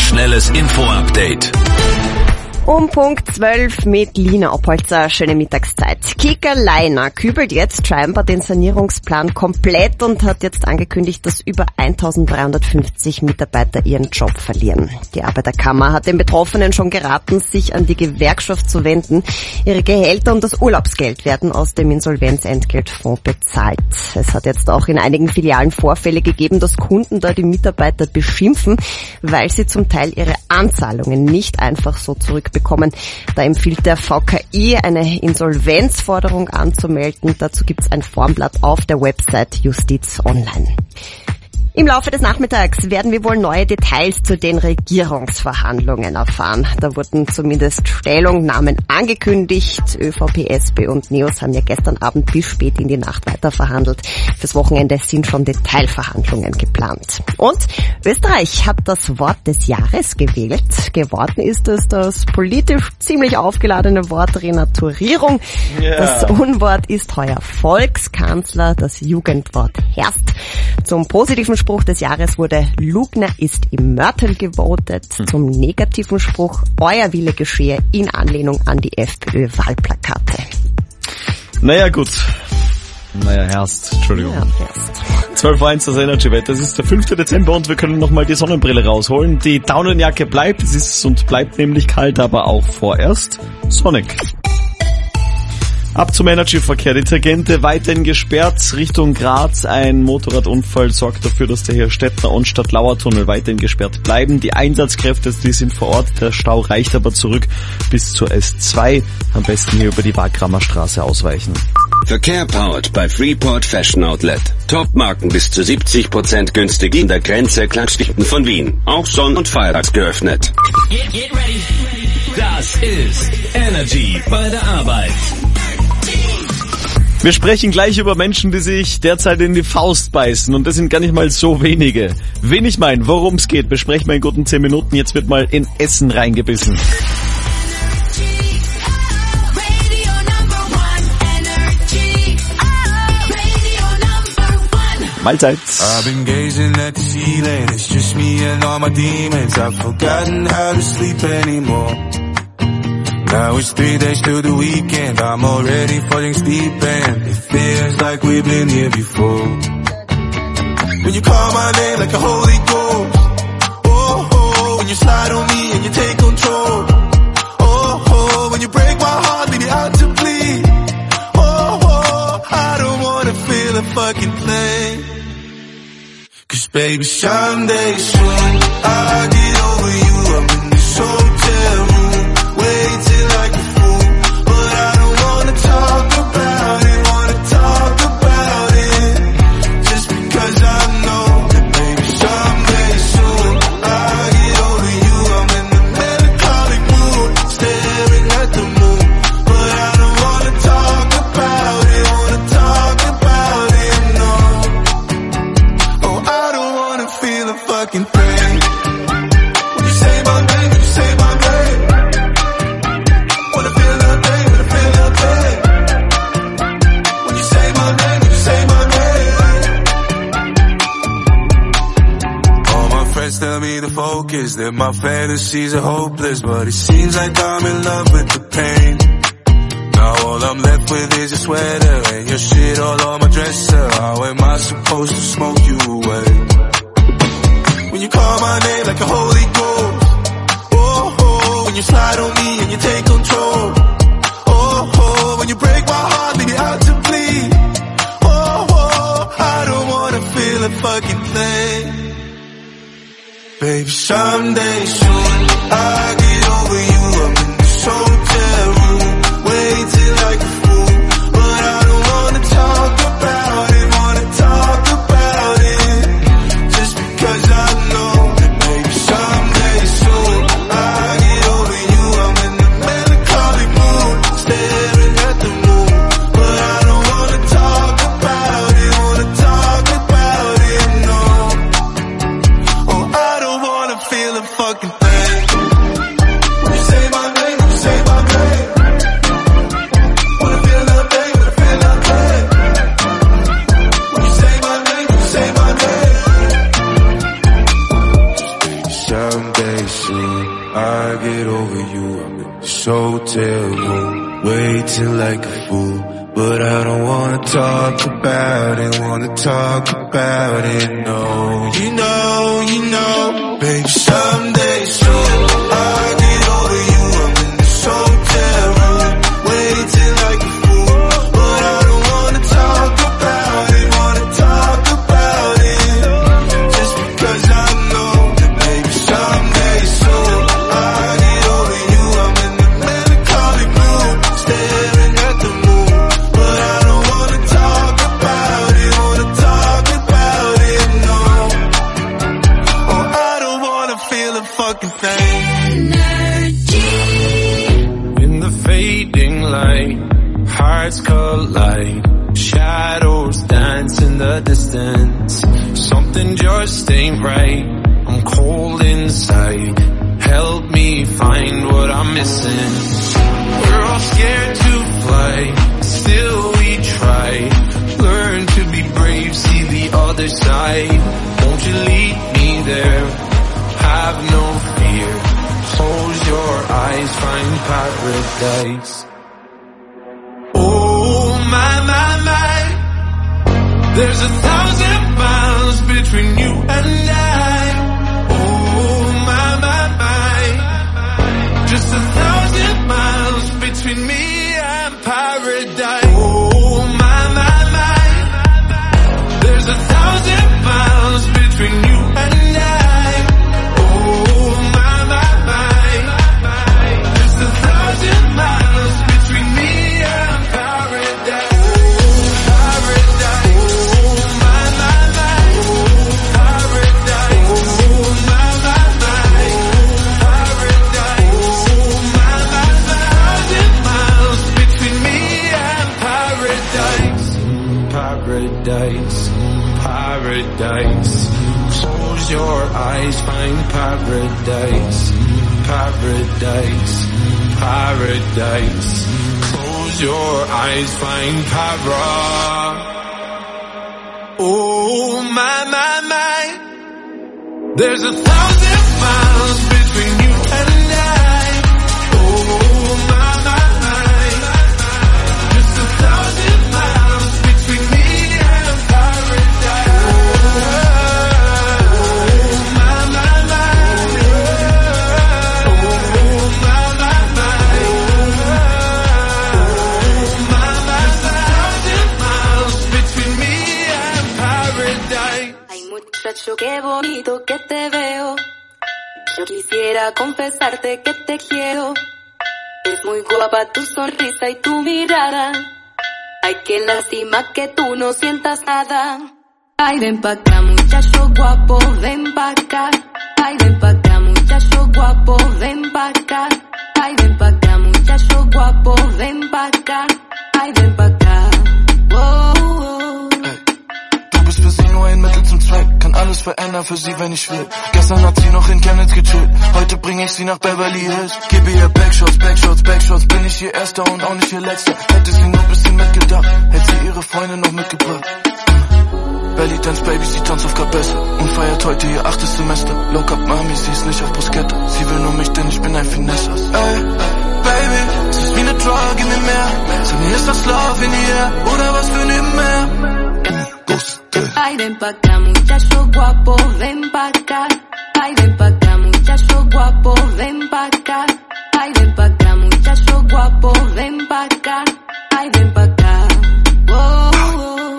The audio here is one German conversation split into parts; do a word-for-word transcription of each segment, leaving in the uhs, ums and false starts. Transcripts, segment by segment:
Schnelles Info-Update. Um Punkt zwölf mit Lina Oppolzer, schöne Mittagszeit. Kika Leiner kübelt jetzt scheinbar den Sanierungsplan komplett und hat jetzt angekündigt, dass über eintausenddreihundertfünfzig Mitarbeiter ihren Job verlieren. Die Arbeiterkammer hat den Betroffenen schon geraten, sich an die Gewerkschaft zu wenden. Ihre Gehälter und das Urlaubsgeld werden aus dem Insolvenzentgeltfonds bezahlt. Es hat jetzt auch in einigen Filialen Vorfälle gegeben, dass Kunden da die Mitarbeiter beschimpfen, weil sie zum Teil ihre Anzahlungen nicht einfach so zurück bekommen. Da empfiehlt der V K I, eine Insolvenzforderung anzumelden. Dazu gibt's ein Formblatt auf der Website Justiz Online. Im Laufe des Nachmittags werden wir wohl neue Details zu den Regierungsverhandlungen erfahren. Da wurden zumindest Stellungnahmen angekündigt. ÖVP, S P und NEOS haben ja gestern Abend bis spät in die Nacht weiter verhandelt. Fürs Wochenende sind schon Detailverhandlungen geplant. Und Österreich hat das Wort des Jahres gewählt. Geworden ist es das politisch ziemlich aufgeladene Wort Renaturierung. Yeah. Das Unwort ist heuer Volkskanzler, das Jugendwort Herst. Zum positiven Spruch des Jahres wurde Lugner ist im Mörtel gewotet. Zum negativen Spruch euer Wille geschehe in Anlehnung an die FPÖ-Wahlplakate. Naja, gut. Naja, Herst, Entschuldigung. Ja, Herst. zwölf Uhr eins das Energy-Wetter. Es ist der fünfte Dezember und wir können nochmal die Sonnenbrille rausholen. Die Daunenjacke bleibt, es ist und bleibt nämlich kalt, aber auch vorerst sonnig. Ab zum Energy-Verkehr. Die Tangente weiterhin gesperrt Richtung Graz. Ein Motorradunfall sorgt dafür, dass der Herstettner und Stadtlauer-Tunnel weiterhin gesperrt bleiben. Die Einsatzkräfte, die sind vor Ort. Der Stau reicht aber zurück bis zur S zwei. Am besten hier über die Wagramer Straße ausweichen. Verkehr powered bei Freeport Fashion Outlet. Top-Marken bis zu siebzig Prozent günstig in der Grenze Klagsdichten von Wien. Auch Sonn- und Feiertags geöffnet. Get, get ready. Das ist Energy bei der Arbeit. Wir sprechen gleich über Menschen, die sich derzeit in die Faust beißen und das sind gar nicht mal so wenige. Wen ich meine, worum es geht, besprechen wir in guten zehn Minuten. Jetzt wird mal in Essen reingebissen. Mahlzeit. I've been gazing at the ceiling, it's just me and all my demons. I've forgotten how to sleep anymore. Now it's three days till the weekend, I'm already falling asleep and it feels like we've been here before. When you call my name like a holy ghost, oh, oh, when you slide on me and you take control, oh, oh, when you break my heart, leave me out to bleed, oh, oh, I don't wanna feel a fucking thing. Cause baby, someday soon, I'll get over you, I'm in this hotel room, waiting like a fool, but I don't wanna talk about it, wanna talk about it, just because I know that maybe someday soon, I'll get over you, I'm in the melancholic mood, staring at the moon, but I don't wanna talk about it, wanna talk about it, no, oh I don't wanna feel a fucking thing, when you say my name, you say my name, wanna feel nothing, wanna feel nothing, when you say my name, you say my name. All my friends tell me to focus, that my fantasies are hopeless, but it seems like I'm in love with the pain. Now all I'm left with is your sweater and your shit all on my dresser. How am I supposed to smoke you away? When you call my name like a holy ghost, oh, oh, when you slide on me and you take control, oh, oh, when you break my heart, leave me out to bleed, oh, oh, I don't wanna feel a fucking thing. Baby, someday soon, I'll get over you, I'm in this hotel room, waiting like a fool, but I don't wanna talk about it, wanna talk about it, just because I know that maybe someday soon, I'll get over you, I'm in the melancholic mood, staring at the moon, but I don't wanna talk about it, wanna talk about it, no, oh I don't wanna feel a fucking thing, when you say my name, you say my name, wanna feel nothing, wanna feel nothing, when you say my name, you say my name, just baby, someday someday soon I get over you. I'm in this hotel room, waiting like a fool, but I don't wanna talk about it, wanna talk about it, no. You know, you know, baby, someday soon I get over you. I'm in this hotel room, waiting like a fool, but I don't wanna talk about it, wanna talk about it, just because I know that baby someday soon I get over you. I'm in the melancholic mood, staring at the moon, but I don't wanna talk about it, wanna talk about it, no. Oh, I don't wanna feel a fucking thing. In the fading light, hearts collide, shadows dance in the distance. Something just ain't right, I'm cold inside. Help me find what I'm missing. We're all scared to fly, still we try. Learn to be brave, see the other side. Won't you lead me there? Have no fear. Close your eyes, find paradise. Oh my, my, my, there's a thousand miles between you and I. Oh my, my, my, just a thousand miles between me and paradise. Oh my, my, my, there's a thousand miles between you and I. Oh my, my, my, just a thousand miles between me and paradise. Paradise. Oh my, my, my, paradise. Oh my, my, my, paradise. Oh my, my, my, thousand miles between me and paradise. Paradise, paradise. Close your eyes, find paradise. Paradise, paradise. Close your eyes, find para. Oh my, my, my, there's a thousand miles between you and I. Oh my, my, my, just a thousand miles between me and paradise. Oh my, my, my, oh my, my, my, oh my, my, thousand miles between me and paradise. Ay, muchacho, qué bonito que te veo. Yo quisiera confesarte que te quiero. Es muy guapa tu sonrisa y tu mirada. Ay, qué lástima que tú no sientas nada. Ay, ven pa' acá, muchacho guapo, ven pa' acá. Ay, ven pa' acá, muchacho guapo, ven pa' acá. Ay, ven pa' acá, muchacho guapo, ven pa' acá. Ay, ven pa' acá. Oh, oh. Du bist für sie nur ein Mittel zum Zweck, kann alles verändern für sie, wenn ich will. Gestern hat sie noch in Chemnitz gechillt, heute bring ich sie nach Beverly Hills. Gebe ihr Backshots, Backshots, Backshots, bin ich ihr Erster und auch nicht ihr Letzter. Hätte sie nur ein bisschen mitgedacht, hätte sie ihre Freunde noch mitgebracht. Belly Dance Baby, sie tanzt auf Kabesse und feiert heute ihr achtes Semester. Low Cup Mami, sie ist nicht auf Bruschetta, sie will nur mich, denn ich bin ein Finessers. Ey, Baby, es ist wie ne Drug in mir mehr. Sag mir, ist das Love in ihr oder was für nebenher? Ay, ven pa' acá, muchacho guapo, ven pa' acá. Ay, ven pa' acá, muchacho guapo, ven pa' acá. Ay, ven pa' acá, muchacho guapo, ven pa' acá. Ay, ven pa' acá. Oh, oh.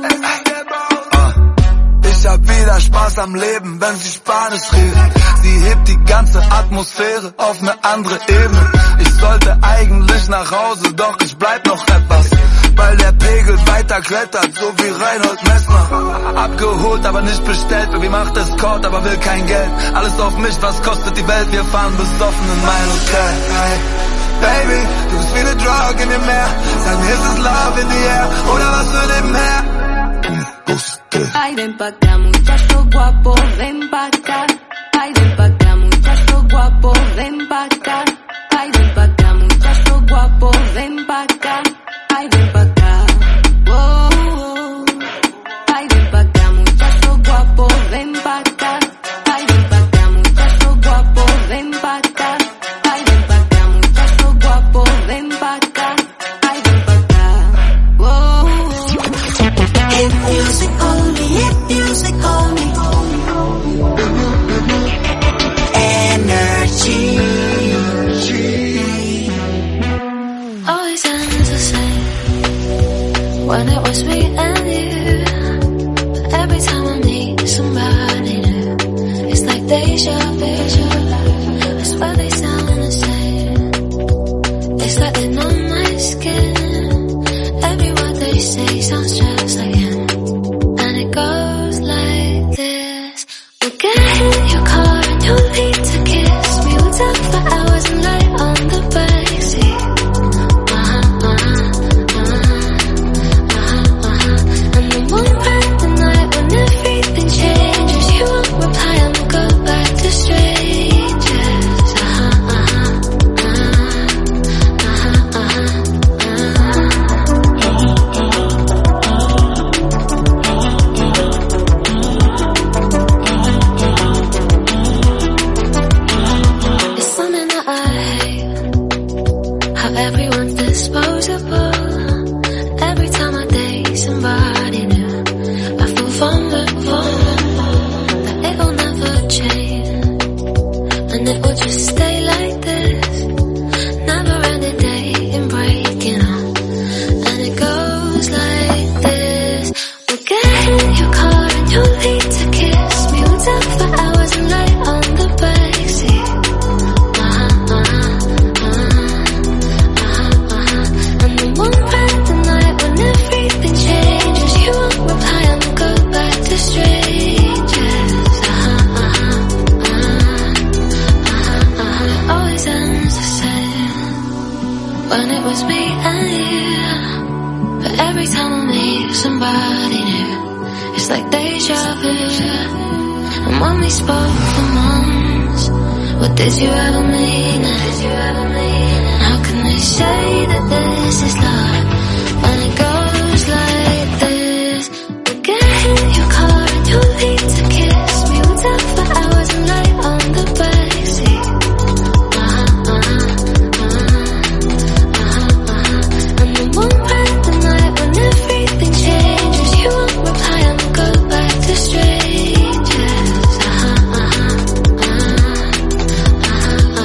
Ich hab wieder Spaß am Leben, wenn sie Spanisch redet. Sie hebt die ganze Atmosphäre auf ne andere Ebene. Ich sollte eigentlich nach Hause, doch ich bleib noch etwas, weil der Pegel weiter klettert, so wie Reinhold Messner. Abgeholt, aber nicht bestellt, Baby macht Escort, aber will kein Geld. Alles auf mich, was kostet die Welt, wir fahren besoffen in mein Hotel. Hey, Baby, du bist wie ne Drug in dem Meer. Sag mir, ist es Love in the air oder was für nebenher? Ay, ven pa' acá, muchacho guapo, ven pa' acá. Ay, ven pa' acá, muchacho guapo, ven pa' acá. Ay, ven pa' acá, muchacho guapo, ven pa' acá. Ay, ven pa' acá. Oh, oh. Ay, ven pa' acá, muchacho guapo, ven pa' acá. Ay, ven pa' acá, muchacho guapo, ven when it was me and you. But every time I meet somebody new, it's like deja vu. And when we spoke for months, what did you ever mean? Did you ever mean? How can they say that this is love when it goes like this? We'll get in your car and you'll leave to kiss me. We'll talk for hours and night on the backseat. Uh-huh, uh-huh, uh-huh, uh-huh, uh-huh. And then one bright night when everything changes, you won't reply and we'll go back to strangers. Uh-huh, uh-huh, uh-huh,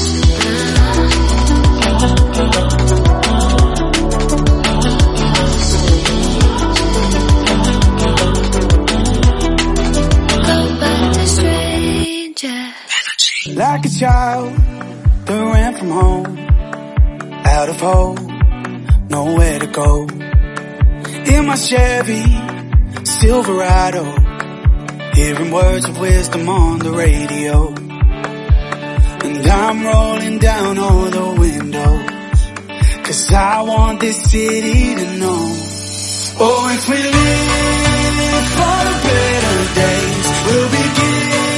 uh-huh, uh-huh. Like a child that ran from home, out of hope, nowhere to go. In my Chevy Silverado, hearing words of wisdom on the radio. And I'm rolling down all the windows, 'cause I want this city to know. Oh, if we live for the better days, we'll begin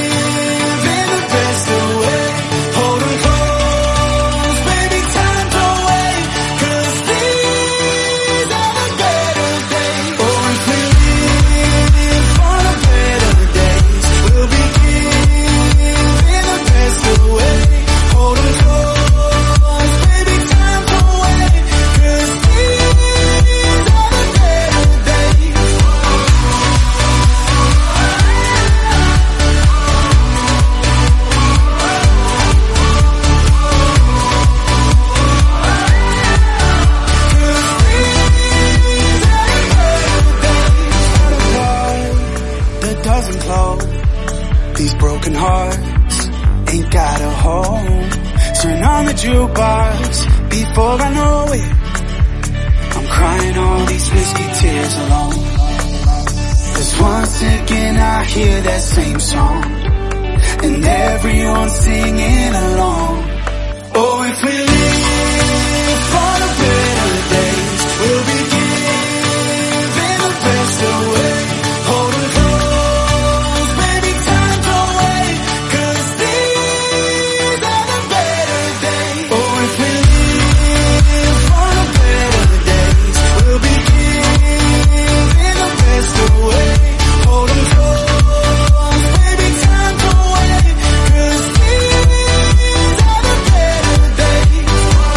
jukebox before I know it. I'm crying all these whiskey tears alone, 'cause once again I hear that same song and everyone's singing along. Oh, if we live for the better days, we'll be giving the best away. Hold on close, baby, time don't wait, 'cause these are the better days. Oh, if we live for the better days, we'll be giving the best away. Hold on close, baby, time don't wait, 'cause these are the better days.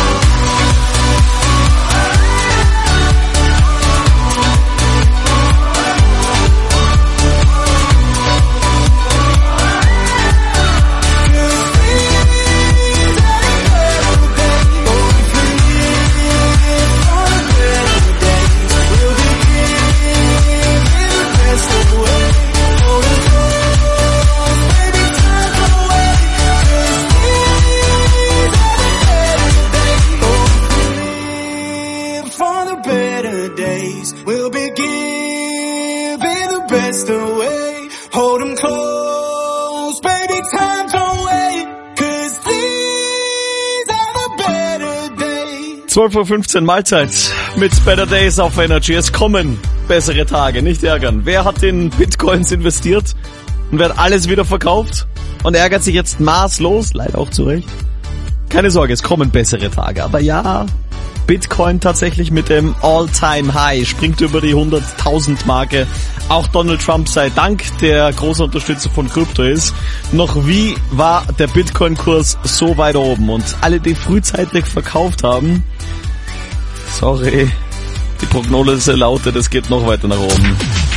For the better days, we'll be giving the best away. Hold 'em close, baby, time don't wait, 'cause these are the better days. zwölf Uhr fünfzehn Mahlzeit mit Better Days auf Energy. Es kommen bessere Tage, nicht ärgern. Wer hat in Bitcoins investiert und wer hat alles wieder verkauft und ärgert sich jetzt maßlos, leider auch zu Recht? Keine Sorge, es kommen bessere Tage. Aber ja, Bitcoin tatsächlich mit dem All-Time-High springt über die hunderttausend Marke. Auch Donald Trump sei Dank, der großer Unterstützer von Krypto ist. Noch wie war der Bitcoin-Kurs so weit oben? Und alle, die frühzeitig verkauft haben, sorry, die Prognose lautet, es geht noch weiter nach oben.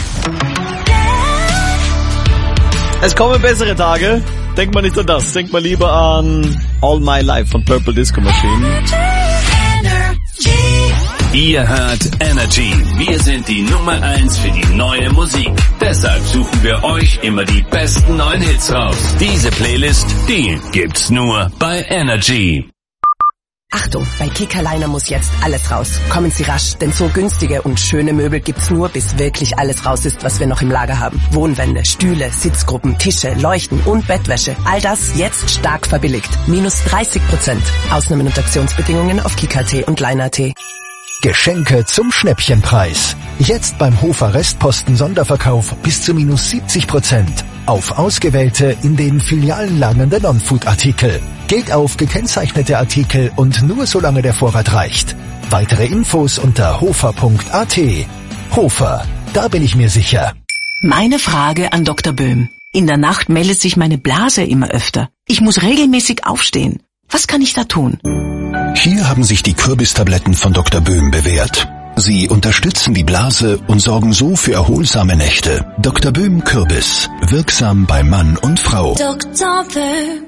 Es kommen bessere Tage. Denkt mal nicht an das. Denkt mal lieber an All My Life von Purple Disco Machine. Ihr hört Energy. Wir sind die Nummer eins für die neue Musik. Deshalb suchen wir euch immer die besten neuen Hits raus. Diese Playlist, die gibt's nur bei Energy. Achtung, bei Kickerliner muss jetzt alles raus. Kommen Sie rasch, denn so günstige und schöne Möbel gibt's nur, bis wirklich alles raus ist, was wir noch im Lager haben. Wohnwände, Stühle, Sitzgruppen, Tische, Leuchten und Bettwäsche. All das jetzt stark verbilligt. Minus dreißig Prozent. Ausnahmen und Aktionsbedingungen auf kicker punkt at und line punkt at. Geschenke zum Schnäppchenpreis. Jetzt beim Hofer Restposten Sonderverkauf bis zu minus siebzig Prozent. Auf ausgewählte, in den Filialen lagernde Non-Food-Artikel. Gilt auf gekennzeichnete Artikel und nur solange der Vorrat reicht. Weitere Infos unter hofer punkt at. Hofer, da bin ich mir sicher. Meine Frage an Doktor Böhm. In der Nacht meldet sich meine Blase immer öfter. Ich muss regelmäßig aufstehen. Was kann ich da tun? Hier haben sich die Kürbistabletten von Doktor Böhm bewährt. Sie unterstützen die Blase und sorgen so für erholsame Nächte. Doktor Böhm Kürbis. Wirksam bei Mann und Frau. Doktor Böhm.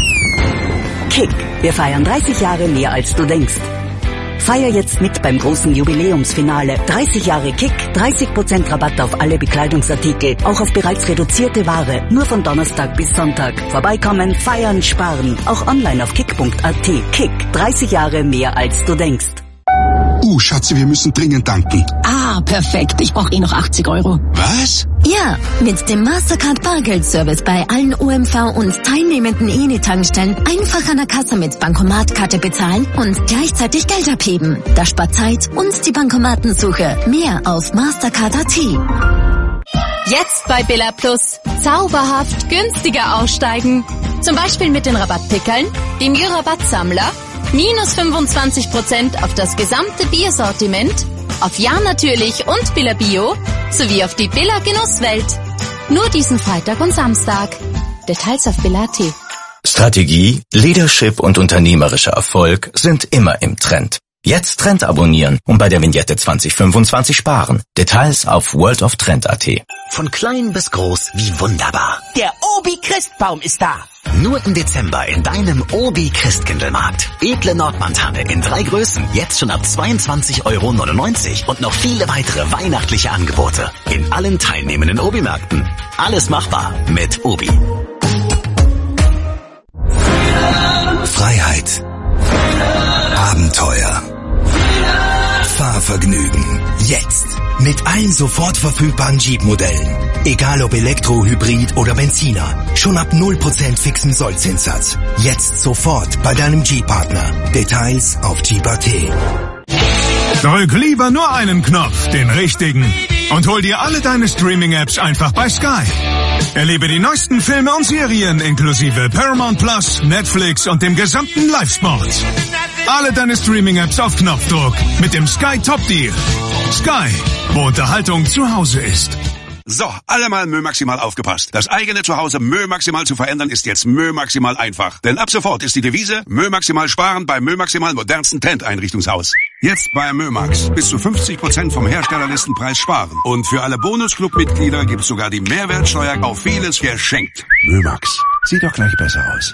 Kick. Wir feiern dreißig Jahre mehr als du denkst. Feier jetzt mit beim großen Jubiläumsfinale. dreißig Jahre Kick, dreißig Prozent Rabatt auf alle Bekleidungsartikel, auch auf bereits reduzierte Ware. Nur von Donnerstag bis Sonntag. Vorbeikommen, feiern, sparen. Auch online auf kick punkt at. Kick, dreißig Jahre mehr als du denkst. Uh, Schatze, wir müssen dringend tanken. Ah, perfekt. Ich brauche eh noch achtzig Euro. Was? Ja, mit dem Mastercard Bargeldservice bei allen O M V und teilnehmenden Eni-Tankstellen einfach an der Kasse mit Bankomatkarte bezahlen und gleichzeitig Geld abheben. Das spart Zeit und die Bankomatensuche. Mehr auf mastercard punkt at. Jetzt bei Billa Plus. Zauberhaft günstiger aussteigen. Zum Beispiel mit den Rabattpickeln, dem Jü-Rabattsammler, minus fünfundzwanzig Prozent auf das gesamte Biersortiment, auf Ja natürlich und Billa Bio, sowie auf die Billa Genusswelt. Nur diesen Freitag und Samstag. Details auf billa punkt at. Strategie, Leadership und unternehmerischer Erfolg sind immer im Trend. Jetzt Trend abonnieren und bei der Vignette zwanzig fünfundzwanzig sparen. Details auf world of trend punkt at. Von klein bis groß, wie wunderbar. Der Obi-Christbaum ist da. Nur im Dezember in deinem Obi-Christkindlmarkt. Edle Nordmantanne in drei Größen, jetzt schon ab zweiundzwanzig Euro neunundneunzig und noch viele weitere weihnachtliche Angebote. In allen teilnehmenden Obi-Märkten. Alles machbar mit Obi. Freiheit. Abenteuer. Fahrvergnügen. Jetzt. Mit allen sofort verfügbaren Jeep-Modellen. Egal ob Elektro, Hybrid oder Benziner. Schon ab null Prozent fixen Sollzinssatz. Jetzt sofort bei deinem Jeep-Partner. Details auf jeep punkt at. Drück lieber nur einen Knopf, den richtigen. Und hol dir alle deine Streaming-Apps einfach bei Sky. Erlebe die neuesten Filme und Serien inklusive Paramount Plus, Netflix und dem gesamten Live-Sport. Alle deine Streaming-Apps auf Knopfdruck mit dem Sky Top Deal. Sky, wo Unterhaltung zu Hause ist. So, alle mal Mö Maximal aufgepasst. Das eigene Zuhause Mö Maximal zu verändern ist jetzt Mö Maximal einfach. Denn ab sofort ist die Devise Mö Maximal sparen beim Mö Maximal modernsten Trendeinrichtungshaus. Jetzt bei Mömax bis zu fünfzig Prozent vom Herstellerlistenpreis sparen. Und für alle Bonus-Club-Mitglieder gibt's sogar die Mehrwertsteuer auf vieles geschenkt. Mömax, sieht doch gleich besser aus.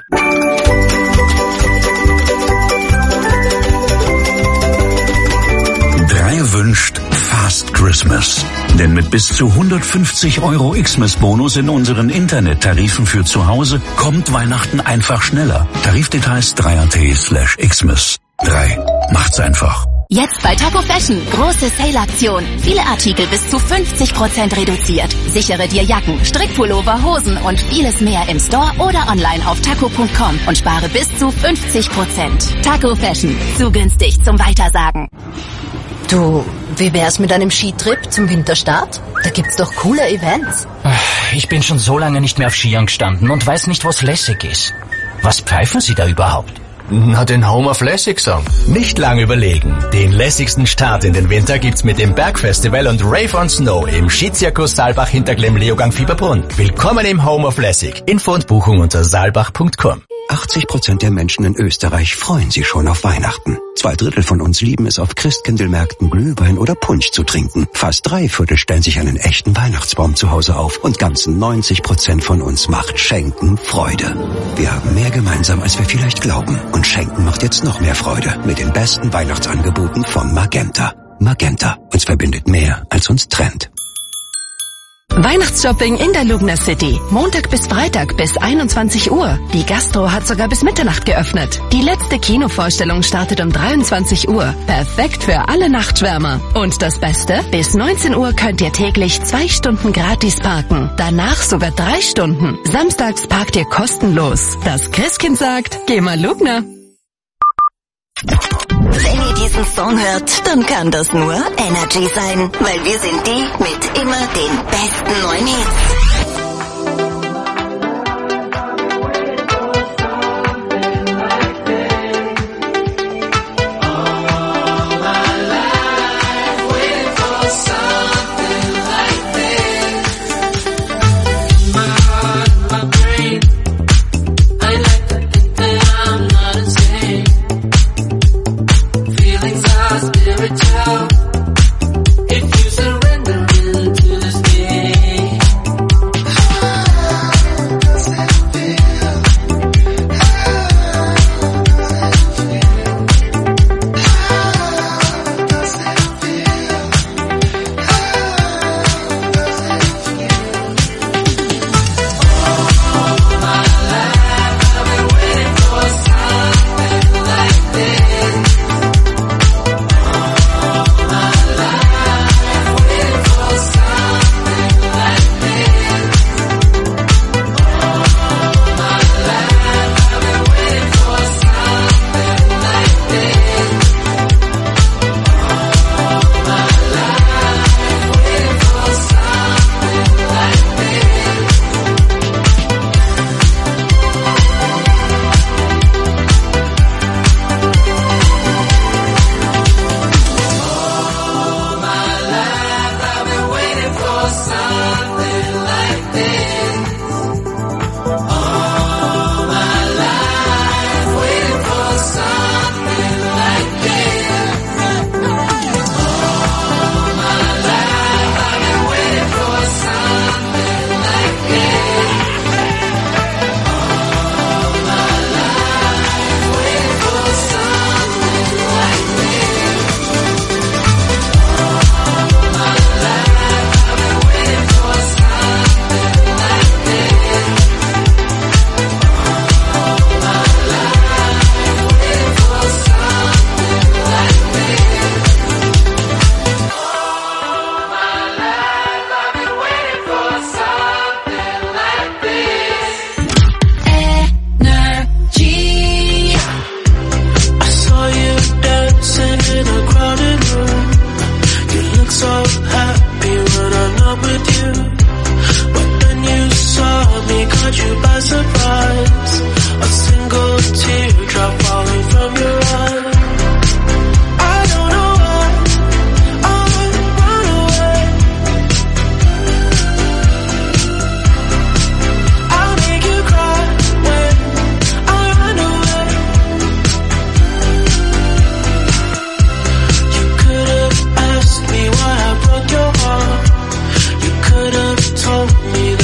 Drei wünscht Fast Christmas. Denn mit bis zu hundertfünfzig Euro Xmas-Bonus in unseren Internettarifen für zu Hause kommt Weihnachten einfach schneller. Tarifdetails drei punkt at slash Xmas. drei. Macht's einfach. Jetzt bei Taco Fashion. Große Sale-Aktion. Viele Artikel bis zu fünfzig Prozent reduziert. Sichere dir Jacken, Strickpullover, Hosen und vieles mehr im Store oder online auf taco punkt com und spare bis zu fünfzig Prozent. Taco Fashion. Zu günstig zum Weitersagen. Du, wie wär's mit einem Skitrip zum Winterstart? Da gibt's doch coole Events. Ich bin schon so lange nicht mehr auf Skiern gestanden und weiß nicht, was lässig ist. Was pfeifen Sie da überhaupt? Na, den Home of Lässig Song. Nicht lang überlegen. Den lässigsten Start in den Winter gibt's mit dem Bergfestival und Rave on Snow im Skizirkus Saalbach hinter Glemm-Leogang Fieberbrunn. Willkommen im Home of Lässig. Info und Buchung unter saalbach punkt com. achtzig Prozent der Menschen in Österreich freuen sich schon auf Weihnachten. Zwei Drittel von uns lieben es, auf Christkindlmärkten Glühwein oder Punsch zu trinken. Fast drei Viertel stellen sich einen echten Weihnachtsbaum zu Hause auf. Und ganzen neunzig Prozent von uns macht Schenken Freude. Wir haben mehr gemeinsam, als wir vielleicht glauben. Und Schenken macht jetzt noch mehr Freude mit den besten Weihnachtsangeboten von Magenta. Magenta. Uns verbindet mehr, als uns trennt. Weihnachtsshopping in der Lugner City. Montag bis Freitag bis einundzwanzig Uhr. Die Gastro hat sogar bis Mitternacht geöffnet. Die letzte Kinovorstellung startet um dreiundzwanzig Uhr. Perfekt für alle Nachtschwärmer. Und das Beste? Bis neunzehn Uhr könnt ihr täglich zwei Stunden gratis parken. Danach sogar drei Stunden. Samstags parkt ihr kostenlos. Das Christkind sagt, geh mal Lugner. Wenn ihr diesen Song hört, dann kann das nur Energy sein, weil wir sind die mit immer den besten neuen Hits. If you surrender into this game.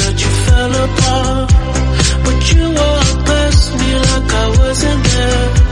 But you walked past me like I wasn't there.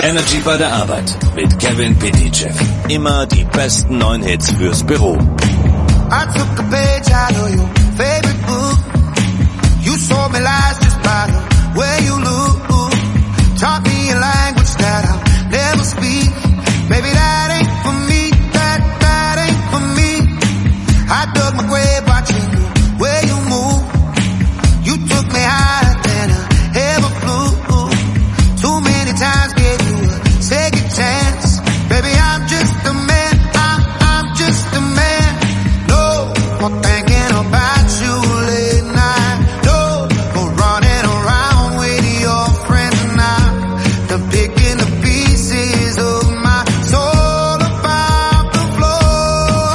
Energy bei der Arbeit mit Kevin Pitychev. Immer die besten neuen Hits fürs Büro. I took a page out of your favorite book. You sold me lies just by the way you look. Taught me a language that I'll never speak. Maybe that ain't for me, that, that ain't for me. I dug my grave watching the way you move. You took me higher than I ever flew. Too many times gave you a second chance. Baby, I'm just a man, I'm, I'm just a man. No more thinking about you late night. No more running around with your friends now. They're picking the pieces of my soul about the floor.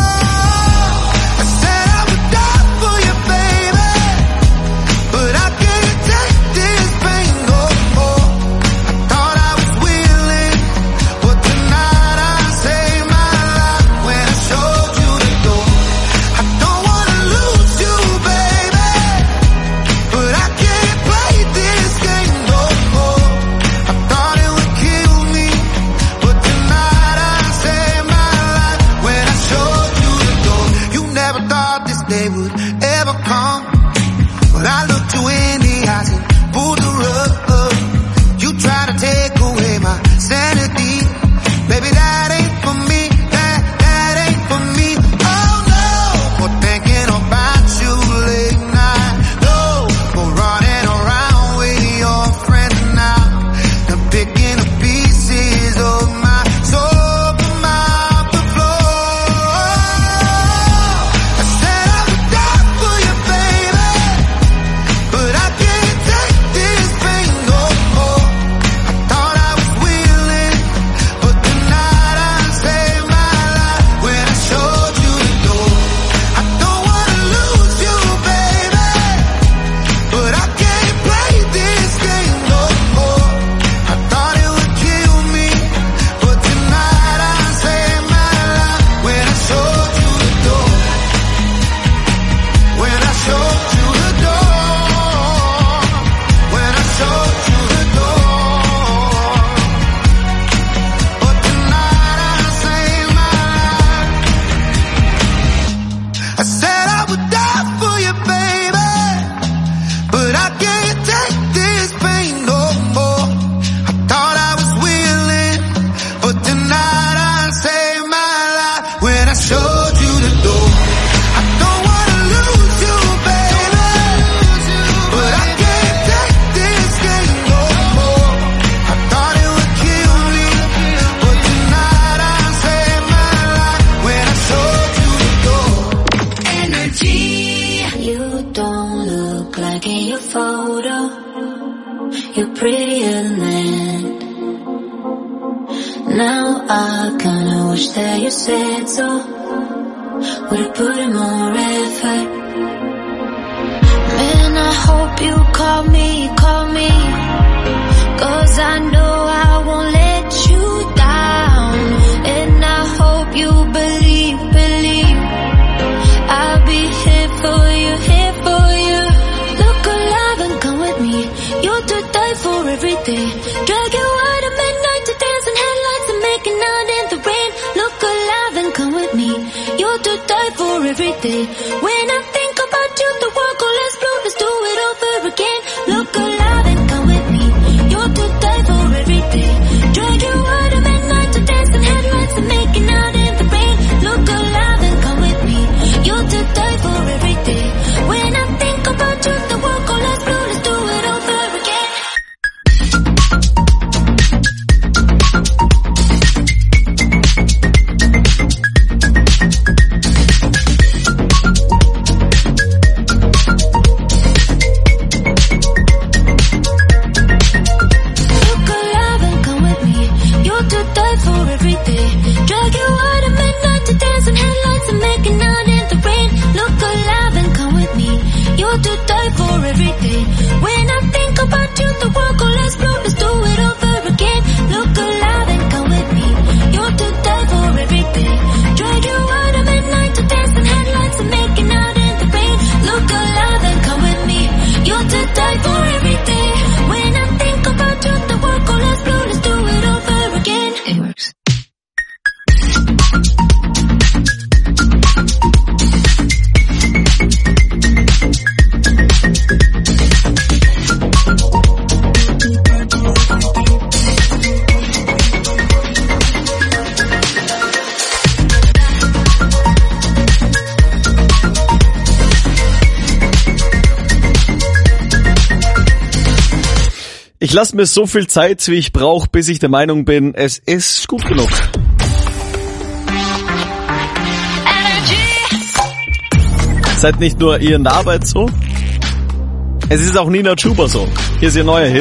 I said I would die for you, baby, but I can't take this pain no more. I thought I was willing, but tonight I saved my life when I showed you the door. I don't wanna lose you, baby, but I can't play this game no more. I thought it would kill me, but tonight I saved my life when I showed you the door. You never thought this day would ever come, but I looked you in the eyes and pulled the rug. You try to take away my sanity. Baby, that ain't for me, that, that ain't for me. Oh no, for thinking about you late night. No, for running around with your friends now. They're picking the pieces of my soul from off the floor. I said I would die for you, baby, but I can't take this pain no more. I thought I was willing, but tonight I saved my life when I showed you the door. I don't wanna lose you, baby, but I can't play this game no more. I thought it would kill me, but tonight I saved my life when I showed you the door. When I showed you the door. When I showed you the door. But tonight I saved my life. I said I would die for you, baby, but I can't take this pain no more. I thought I was willing, but tonight I saved my life when I showed you the door. I don't wanna lose you, baby, but I can't take this game no more. I thought it would kill me, but tonight I saved my life when I showed you the door. Energy. You don't look like in your photo. You're prettier than that. Now I kinda wish that you said so. Would've put in more effort. Man, I hope you call me, call me, 'cause I know I won't let you down. And I hope you believe, believe I'll be here for you, here for you. Look alive and come with me. You're to die for every day. Drag you out at midnight to dance in headlights and making out in the rain. Look alive and come with me. You're to die for every day. When I think about you, the world goes less blue. Let's do it over again. Look alive and come with me. You're to die for every day. Drag you out at midnight to dance in headlights and making out in the rain. Look alive and come with me. You're to die for every day. When I think about you, the world goes less blue. Let's do it over again. Ich lasse mir so viel Zeit, wie ich brauche, bis ich der Meinung bin, es ist gut genug. Seid nicht nur ihr in der Arbeit so, es ist auch Nina Chuba so. Hier ist ihr neuer Hit.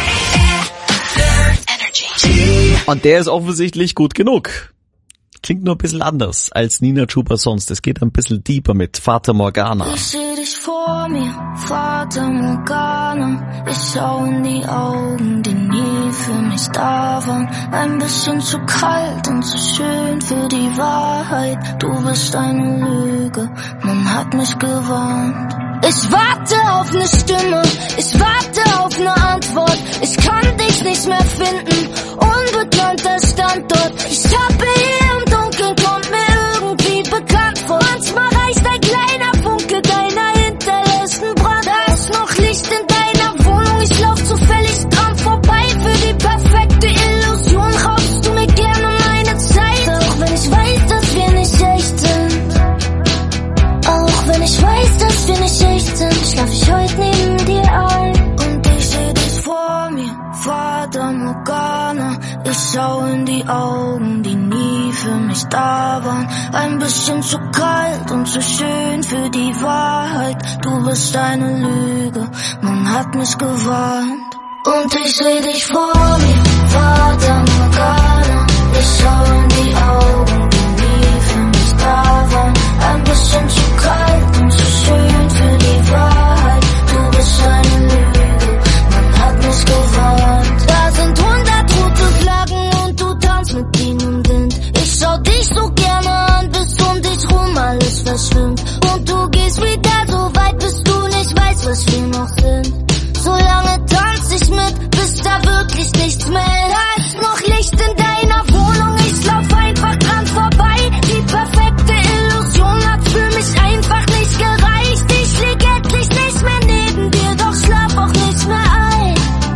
Und der ist offensichtlich gut genug. Klingt nur ein bisschen anders als Nina Chuba sonst. Es geht ein bisschen deeper mit Fata Morgana. Ich seh dich vor mir, Fata Morgana. Ich schau in die Augen, die nie für mich da waren. Ein bisschen zu kalt und zu schön für die Wahrheit. Du bist eine Lüge, man hat mich gewarnt. Ich warte auf ne Stimme, ich warte auf ne Antwort. Ich kann dich nicht mehr finden, unbekannter Standort. Ich tappe hier im Dunkeln, kommt mir irgendwie bekannt vor. Manchmal reicht ein kleiner Funke deiner hinterlässten Brand. Da ist noch Licht in deiner Wohnung, ich lauf zufällig dran vorbei. Für die perfekte Illusion raubst du mir gerne meine Zeit. Auch wenn ich weiß, dass wir nicht echt sind. Auch wenn ich weiß, dass wir nicht echt sind, schlaf ich heute neben dir ein. Und ich seh dich vor mir, Fata Morgana. Ich schau in die Augen, die nie für mich da waren. Ein bisschen zu kalt und zu schön für die Wahrheit. Du bist eine Lüge, man hat mich gewarnt. Und ich seh dich vor mir, Fata Morgana. Ich schau in die Augen, die nie für mich da waren. Ein bisschen zu kalt und zu schön für die Wahrheit. Du bist eine Lüge, man hat mich gewarnt. Da sind hundert rote Flaggen und du tanzt mit ihnen im Wind. Ich schau dich so gerne an, bis um dich rum alles verschwimmt. Und du gehst wieder so weit, bis du nicht weißt, was wir noch sind. So lange tanz ich mit, bis da wirklich nichts mehr ist. Da ist noch Licht in deiner Wohnung, ich lauf einfach dran vorbei. Die perfekte Illusion hat für mich einfach nicht gereicht. Ich lieg endlich nicht mehr neben dir, doch schlaf auch nicht mehr ein.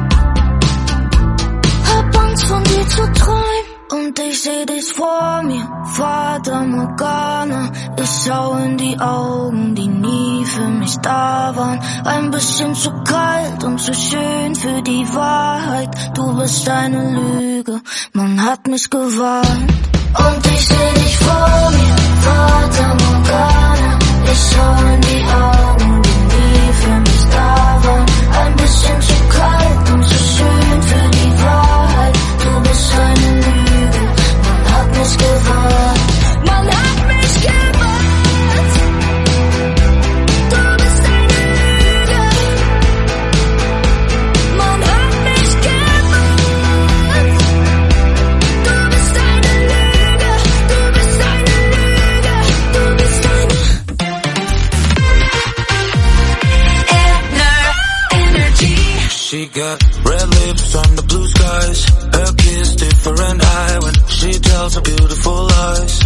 Hab Angst von dir zu träumen. Und ich seh dich vor mir, Fata Morgana. Ich schau in die Augen, die nie für mich da waren. Ein bisschen zu kalt und zu schön für die Wahrheit. Du bist eine Lüge, man hat mich gewarnt. Und ich seh dich vor mir, Fata Morgana. Ich schau in die Augen, die nie für mich da waren. Ein bisschen zu kalt und zu schön für die Wahrheit. Du bist eine Lüge, man hat mich gewarnt. Man hat mich gewarnt. Du bist eine Lüge. Man hat mich gewarnt. Du bist eine Lüge. Du bist eine Lüge. Du bist eine Energy. She got red lips on the blue skies. Her kiss different eye when she tells her beautiful lies.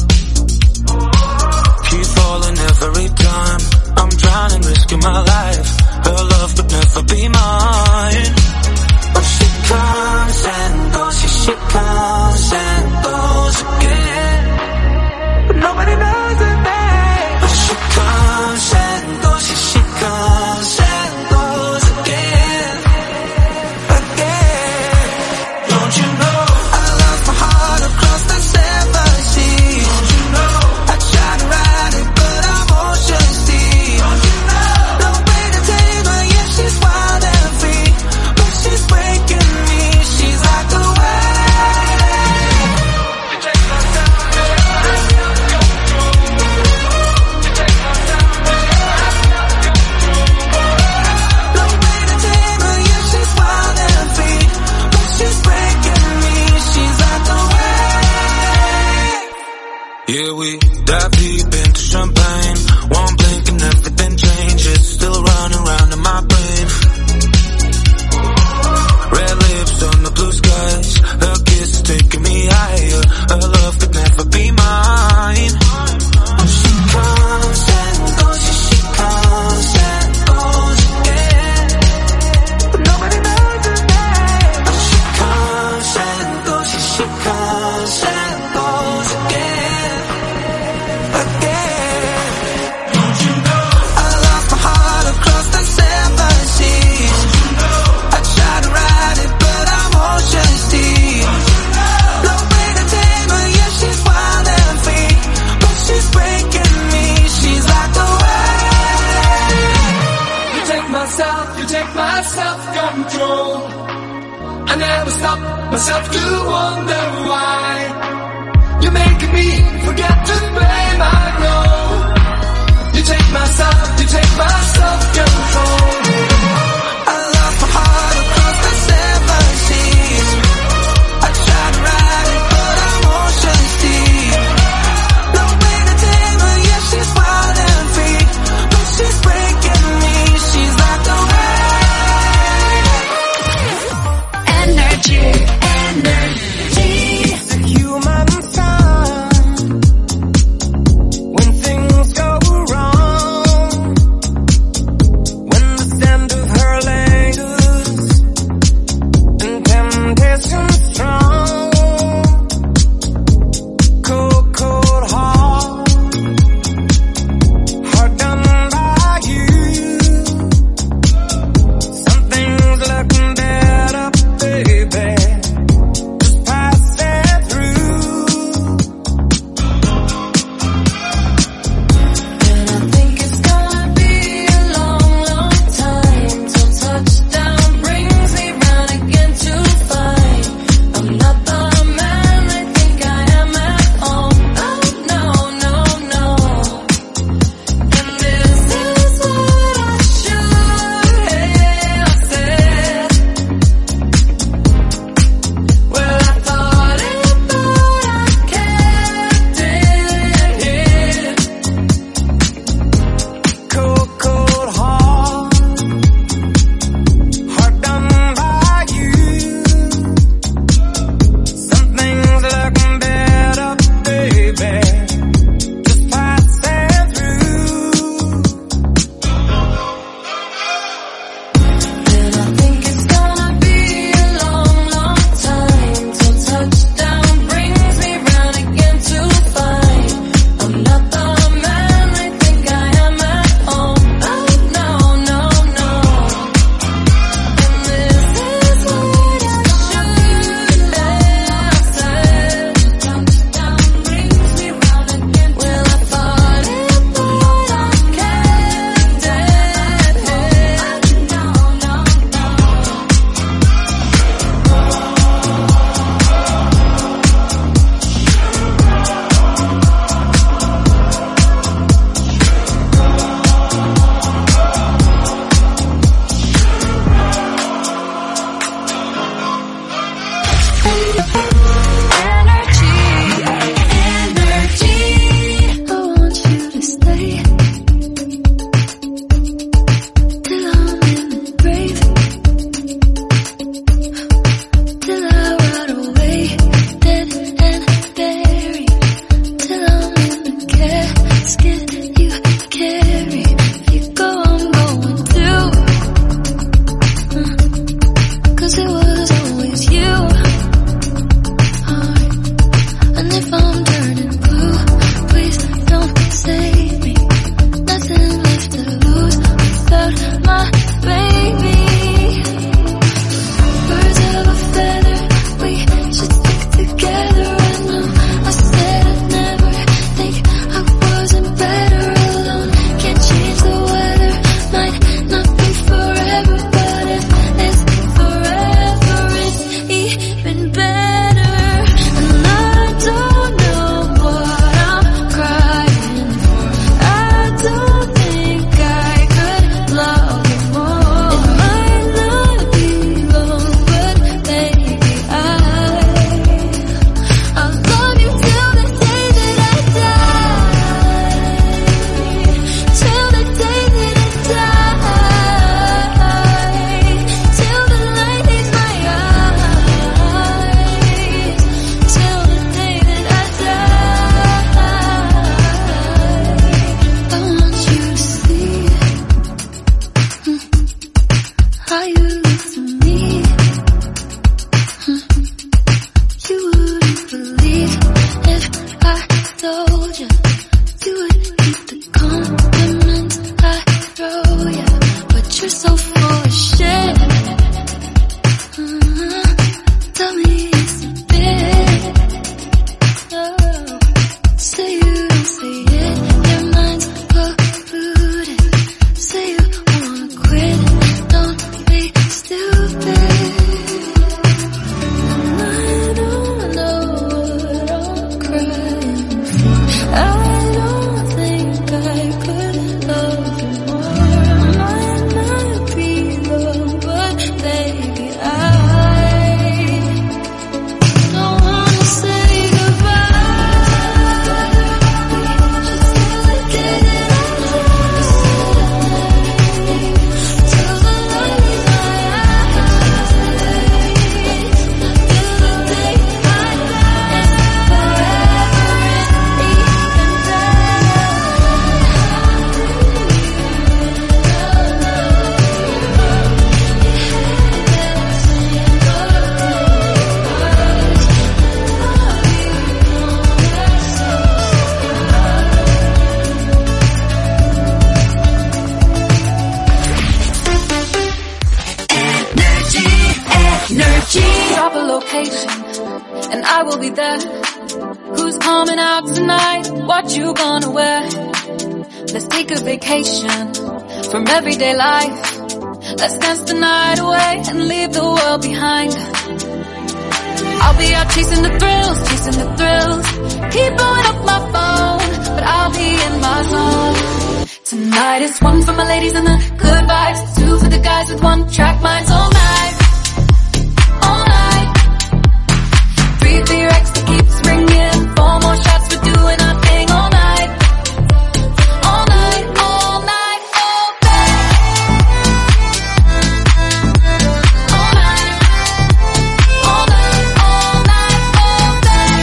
Keep falling every time I'm drowning, risking my life. Her love could never be mine. But she comes and goes, yeah, she comes and goes again. But nobody knows her name. But she comes and goes, yeah, she comes and goes again. Again. Don't you know I lost my heart across the seven seas? Don't you know I tried to ride it, but I'm ocean deep. Don't you know no way to tame her, yeah, she's wild and free. But she's breaking me, she's like the wave. You take my time, you take my time, no way to tame her, yeah, she's wild and free. But she's breaking me, she's like the wave. Yeah, we dive deep into champagne. One blink and everything changes. Still running round in my brain. Red lips on the blue skies. Her kiss is taking me higher. Her love could never be mine. She comes and goes, yeah, she comes and goes again. But nobody knows her name. She comes and goes, yeah, she comes and goes again. Again. self-control. I never stop myself to wonder why you're making me forget to play my role. You take my self, you take my self-control. I lost my heart across the seven seas. I tried to ride it, but I'm ocean's deep. No way to tame her, yeah, she's wild and free. But she's breaking me, she's like a wave. Energy, energy. The human side. When things go wrong, when the scent of her lingers and temptation strong, cold, cold heart, heart done by you. Something's looking better, baby. Just pass it through. And I think it's gonna be a long, long time till touchdown brings me round again to find I'm not the man I think I am at home. Oh no, no, no. And this is what I should have said. Well, I thought it, but I kept it hid. Cold, cold heart, heart done by you. Something's looking better, baby. Just pass it through. And I think it's gonna be a long, long time till touchdown brings me round again to find I'm not the man I think I am at home. Oh no, no, no. And this is what I should have said. Touchdown brings me round again. Well, I thought it, but I kept it hid. No, no, no. Energy, energy. I want you to stay till I'm in the grave, till I rot away, dead and buried, till I'm in the casket you carry. If you go, I'm going too. Cause it was always you. And if I'm turning blue, please don't save me. Nothing left to lose without my baby. Birds of a feather, we should stick together. I know I said I'd never think I wasn't better alone. Can't change the weather, might not be forever, but if it's forever, it's even better. And I don't know what I'm crying for. I don't think I could love you more. It might not be long, but baby, I I'll love you till the day that I die. Till the day that I die. Till the light leaves my eyes. Till the day that I die. I want you to see how you look to me. You wouldn't believe if I told you. You would keep the compliments I throw you, but you're so full of shit. Uh, Tell me it's a bit. Oh, say you don't say it. Your mind's polluted. Say you wanna quit. Don't be your location, and I will be there. Who's coming out tonight? What you gonna wear? Let's take a vacation from everyday life. Let's dance the night away and leave the world behind. I'll be out chasing the thrills, chasing the thrills. Keep blowing up my phone, but I'll be in my zone. Tonight is one for my ladies and the good vibes, two for the guys with one track minds all night, all night. Three for your ex that keeps ringing, four more shots for doing our thing all night, all night, all night, all day, all night, all night, all night, all day,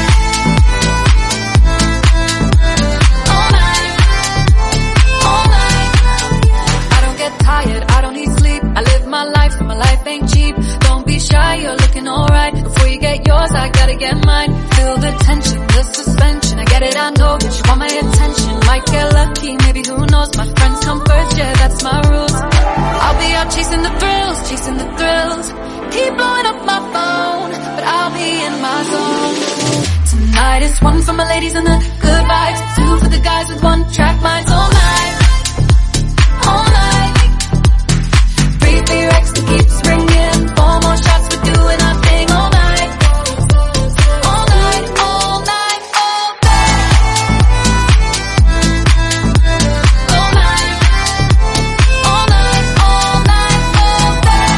all night, all night. I don't get tired, I don't need sleep. I live my life, my life ain't cheap. Don't be shy, you're looking alright. Before you get yours, I gotta get mine. Feel the tension, the suspension. I get it, I know that you want my attention. Might get lucky, maybe who knows. My friends come first, yeah, that's my rules. I'll be out chasing the thrills, chasing the thrills. Keep blowing up my phone, but I'll be in my zone. Tonight is one for my ladies and the good vibes, two for the guys with one track minds all night, all night. Three for your ex that keeps ringing, four more shots for doing our thing all night, all night, all night, all day, all night, all night, all night, all day,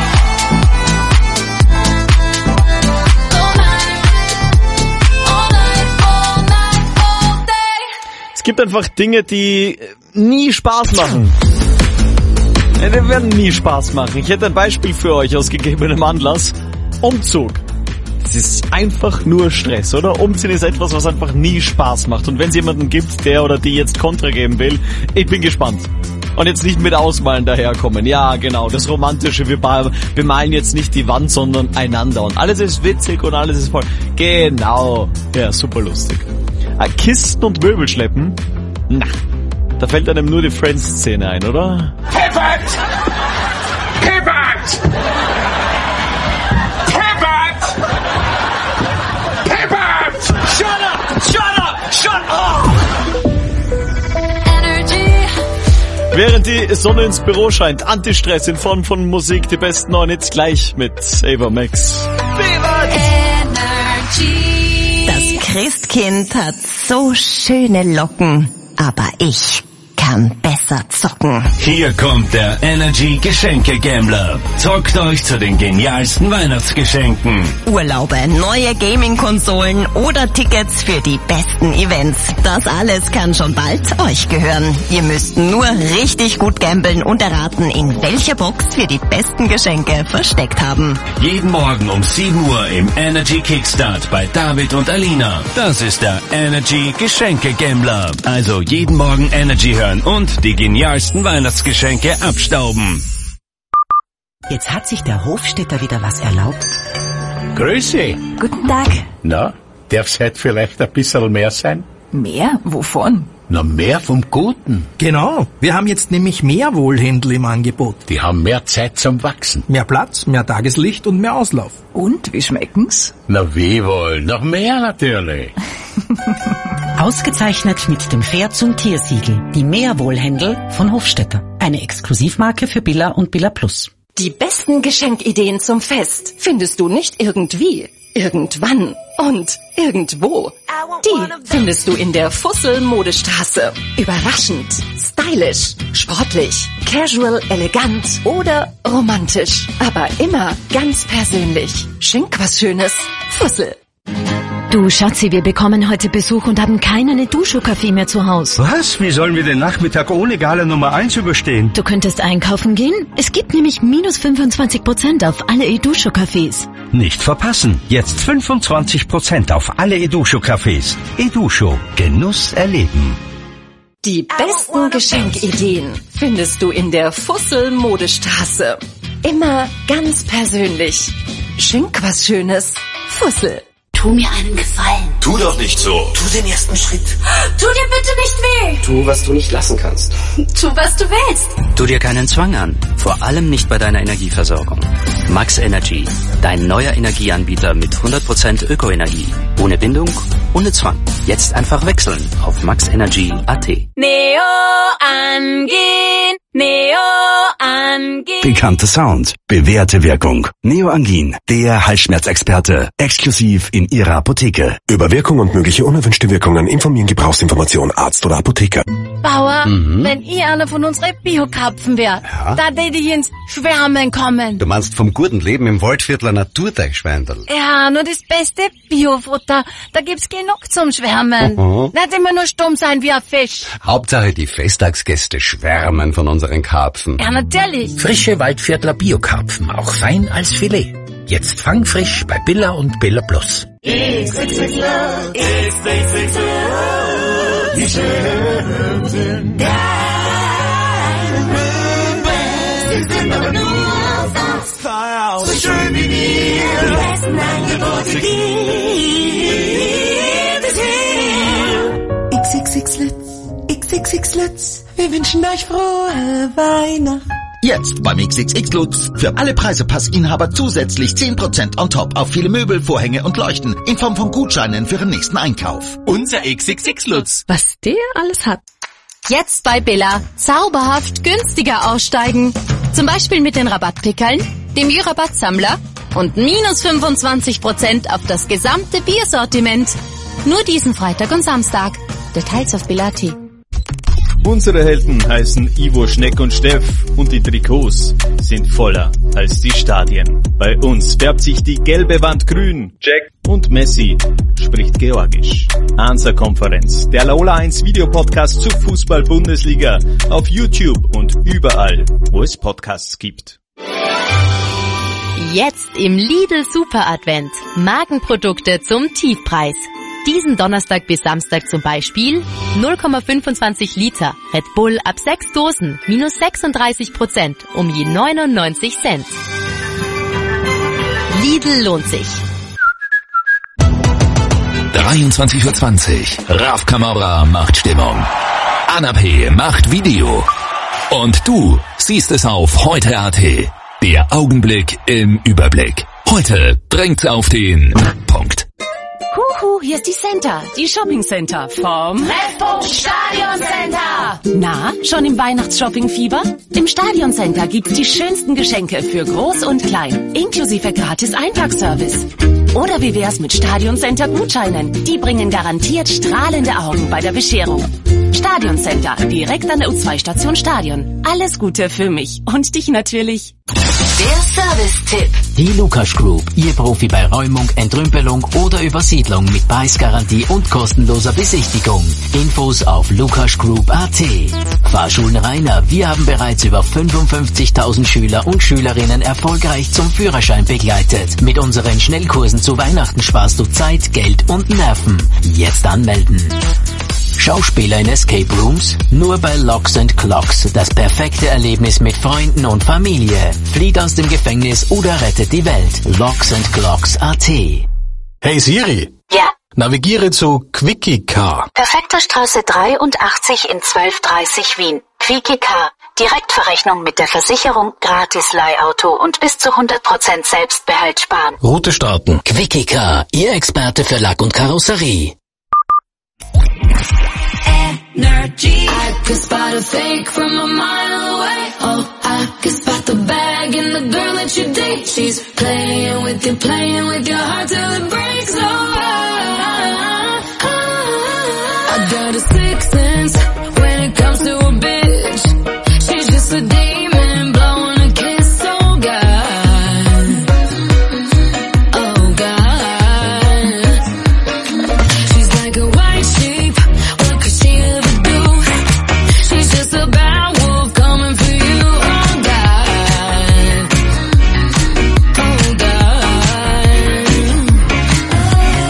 all night, all night, all night, all day. Es gibt einfach Dinge, die nie Spaß machen. Ja, die werden nie Spaß machen. Ich hätte ein Beispiel für euch aus gegebenem Anlass. Umzug. Es ist einfach nur Stress, oder? Umziehen ist etwas, was einfach nie Spaß macht. Und wenn es jemanden gibt, der oder die jetzt Kontra geben will, ich bin gespannt. Und jetzt nicht mit Ausmalen daherkommen. Ja, genau, das Romantische, wir bemalen jetzt nicht die Wand, sondern einander. Und alles ist witzig und alles ist voll. Genau. Ja, super lustig. Kisten und Möbel schleppen? Na, da fällt einem nur die Friends-Szene ein, oder? Hibbert! Hibbert! Hibbert! Hibbert! Shut up! Shut up! Shut up! Energy. Während die Sonne ins Büro scheint, Antistress in Form von Musik, die besten neuen Hits gleich mit Ava Max. Energy. Das Christkind hat so schöne Locken, aber ich kann besser zocken. Hier kommt der Energy Geschenke Gambler. Zockt euch zu den genialsten Weihnachtsgeschenken. Urlaube, neue Gaming-Konsolen oder Tickets für die besten Events. Das alles kann schon bald euch gehören. Ihr müsst nur richtig gut gamblen und erraten, in welcher Box wir die besten Geschenke versteckt haben. Jeden Morgen um sieben Uhr im Energy Kickstart bei David und Alina. Das ist der Energy Geschenke Gambler. Also jeden Morgen Energy hören und die genialsten Weihnachtsgeschenke abstauben. Jetzt hat sich der Hofstädter wieder was erlaubt. Grüße. Guten Tag. Na, darf's heute vielleicht ein bisschen mehr sein? Mehr? Wovon? Na, mehr vom Guten. Genau. Wir haben jetzt nämlich mehr Wohlhändler im Angebot. Die haben mehr Zeit zum Wachsen. Mehr Platz, mehr Tageslicht und mehr Auslauf. Und, wie schmecken's? Na, wie wohl? Noch mehr natürlich. Ausgezeichnet mit dem Fair zum Tiersiegel. Die Meerwohlhändel von Hofstädter. Eine Exklusivmarke für Billa und Billa Plus. Die besten Geschenkideen zum Fest findest du nicht irgendwie, irgendwann und irgendwo. Die findest du in der Fussel-Modestraße. Überraschend, stylisch, sportlich, casual, elegant oder romantisch. Aber immer ganz persönlich. Schenk was Schönes. Fussel. Du, Schatzi, wir bekommen heute Besuch und haben keinen Edusho-Kaffee mehr zu Hause. Was? Wie sollen wir den Nachmittag ohne Gala Nummer eins überstehen? Du könntest einkaufen gehen? Es gibt nämlich minus fünfundzwanzig Prozent auf alle Edusho-Cafés. Nicht verpassen. Jetzt fünfundzwanzig Prozent auf alle Edusho-Cafés. Edusho. Genuss erleben. Die besten Geschenkideen findest du in der Fussel-Modestraße. Immer ganz persönlich. Schenk was Schönes. Fussel. Tu mir einen Gefallen. Tu doch nicht so. Tu den ersten Schritt. Tu dir bitte nicht weh. Tu, was du nicht lassen kannst. Tu, was du willst. Tu dir keinen Zwang an. Vor allem nicht bei deiner Energieversorgung. Max Energy. Dein neuer Energieanbieter mit hundert Prozent Ökoenergie. Ohne Bindung, ohne Zwang. Jetzt einfach wechseln auf maxenergy punkt a t. Neo angehen, Neo angehen. Bekannter Sound, bewährte Wirkung. Neoangin, der Halsschmerzexperte. Exklusiv in Ihrer Apotheke. Über Wirkung und mögliche unerwünschte Wirkungen informieren Gebrauchsinformation Arzt oder Apotheker. Bauer, Mhm. wenn ich einer von unseren Biokarpfen wäre, Ja? da würde ich ins Schwärmen kommen. Du meinst vom guten Leben im Waldviertler Naturteichschweindl. Ja, nur das beste Biofutter, da gibt's genug zum Schwärmen. Mhm. Nicht immer nur stumm sein wie ein Fisch. Hauptsache die Festtagsgäste schwärmen von unseren Karpfen. Ja, natürlich. Frische Waldviertler Biokarpfen, auch fein als Filet. Jetzt fangfrisch bei Billa und Billa Plus. X X X Love, X X X Love, die schönen sind Diamond Best, sie sind aber nur auf so schön wie wir, die besten Angebote gibt es hier. X X X Lutz, X X X Lutz, wir wünschen euch frohe Weihnachten. Jetzt beim X X X Lutz. Für alle Preisepassinhaber zusätzlich zehn Prozent on top auf viele Möbel, Vorhänge und Leuchten in Form von Gutscheinen für Ihren nächsten Einkauf. Unser X X X Lutz. Was der alles hat. Jetzt bei Billa zauberhaft günstiger aussteigen. Zum Beispiel mit den Rabattpickeln, dem Jü-Rabattsammler und minus fünfundzwanzig Prozent auf das gesamte Biersortiment. Nur diesen Freitag und Samstag. Details auf Billa punkt a t. Unsere Helden heißen Ivo, Schneck und Steff und die Trikots sind voller als die Stadien. Bei uns färbt sich die gelbe Wand grün. Jack und Messi spricht Georgisch. Ansa-Konferenz, der Laola eins Videopodcast zur Fußball-Bundesliga auf YouTube und überall, wo es Podcasts gibt. Jetzt im Lidl Super Advent. Markenprodukte zum Tiefpreis. Diesen Donnerstag bis Samstag zum Beispiel null Komma fünfundzwanzig Liter Red Bull ab sechs Dosen minus sechsunddreißig Prozent um je neunundneunzig Cent. Lidl lohnt sich. dreiundzwanzig Uhr zwanzig. Raf Kamora macht Stimmung. Anna P. macht Video. Und du siehst es auf heute punkt a t. Der Augenblick im Überblick. Heute drängt's auf den Punkt. Huhu, hier ist die Center, die Shopping Center vom Treffpunkt Stadion Center. Na, schon im Weihnachtsshopping-Fieber? Im Stadion Center gibt's die schönsten Geschenke für Groß und Klein, inklusive gratis Einparkservice. Oder wie wär's mit Stadion Center Gutscheinen? Die bringen garantiert strahlende Augen bei der Bescherung. Stadion Center, direkt an der U zwei Station Stadion. Alles Gute für mich und dich natürlich. Der Service-Tipp. Die Lukas Group, Ihr Profi bei Räumung, Entrümpelung oder Übersiedlung mit Preisgarantie und kostenloser Besichtigung. Infos auf lukas group punkt a t. Fahrschulen Rainer, wir haben bereits über fünfundfünfzigtausend Schüler und Schülerinnen erfolgreich zum Führerschein begleitet. Mit unseren Schnellkursen zu Weihnachten sparst du Zeit, Geld und Nerven. Jetzt anmelden. Schauspieler in Escape Rooms? Nur bei Locks and Clocks. Das perfekte Erlebnis mit Freunden und Familie. Flieht aus dem Gefängnis oder rettet die Welt. Locks and Clocks punkt a t. Hey Siri. Ja. Navigiere zu Quickie Car. Perfekter Straße dreiundachtzig in zwölf dreißig Wien. Quickie Car. Direktverrechnung mit der Versicherung, gratis Leihauto und bis zu hundert Prozent Selbstbehalt sparen. Route starten. Quickie Car, Ihr Experte für Lack und Karosserie. Energy. I could spot a fake from a mile away. Oh, I could spot the bag in the girl that you date. She's playing with you, playing with your heart till it breaks. Oh, I, I, I got a sixth sense when it comes to a bitch. She's just a demon blowing a kiss. Oh God, oh God. She's like a white sheep. What could she ever do? She's just a bad wolf coming for you. Oh God, oh God.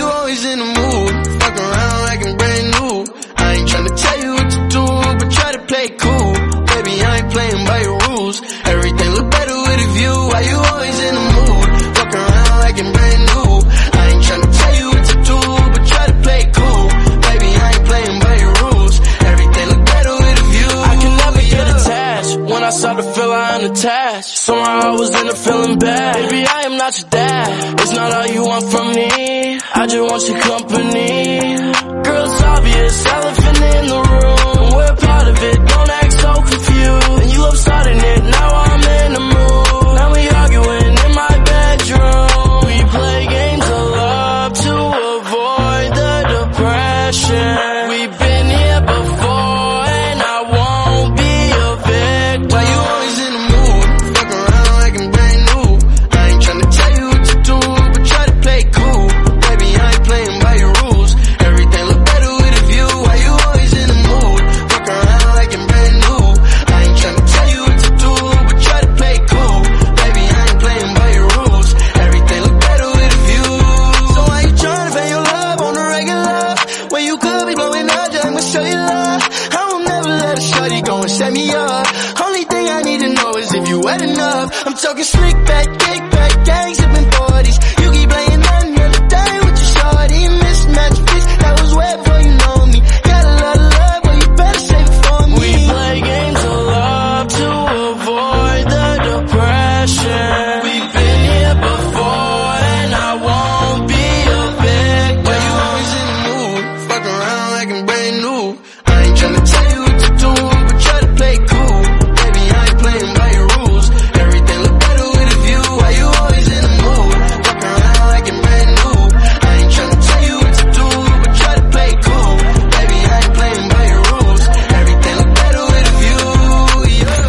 you always in the mood? Fuck around like I'm brand new. I ain't tryna tell you what to do, but try to play it cool. Baby, I ain't playing by your rules. Everything look better with a view. Why you always in the mood? Fuck around like I'm brand new. I ain't tryna tell you what to do, but try to play it cool. Baby, I ain't playing by your rules. Everything look better with a view. I can never get attached. When I start to feel I unattached, somehow I was in a feeling bad. Baby, I am not your dad. It's not all you want from me. I just want your company. Girl, it's obvious, elephant in the room. We're part of it, don't act so confused. And you love starting it, now I'm in the mood. Now we arguing in my bedroom. We play games of love to avoid the depression. We've been here before and I won't be a victim. Why you always in the mood? Fuck around like I'm brand new. I ain't tryna tell you what to do, but try to play it cool. Baby, I ain't playing by your rules. Everything look better with a view. Why you always in the mood? Fuck around like I'm brand new. I ain't tryna tell you what to do, but try to play it cool. Baby, I ain't playing by your rules. Everything look better with a view. So why you tryna pay your love on the regular? When you could be blowing up, just I'ma show you love. I will never let a shorty go and set me up. Only thing I need to know is if you wet enough. I'm talking slick back, kick back, gang sipping forties. You keep playing on the other day with your shorty. Mismatch bitch, that was way before you know me. Got a lot of love, but you better save it for me. We play games of love to avoid the depression. We've been here before and I won't be a victim. Why you always in the mood? Fuck around like I'm brand new. I ain't tryna tell you what to do, but try to play it cool. Baby, I ain't playing by your rules. Everything look better with a view. Why you always in the mood? Fuck around like I'm brand new. I ain't tryna tell you what to do, but try to play it cool. Baby, I ain't playing by your rules. Everything look better with a view, yeah.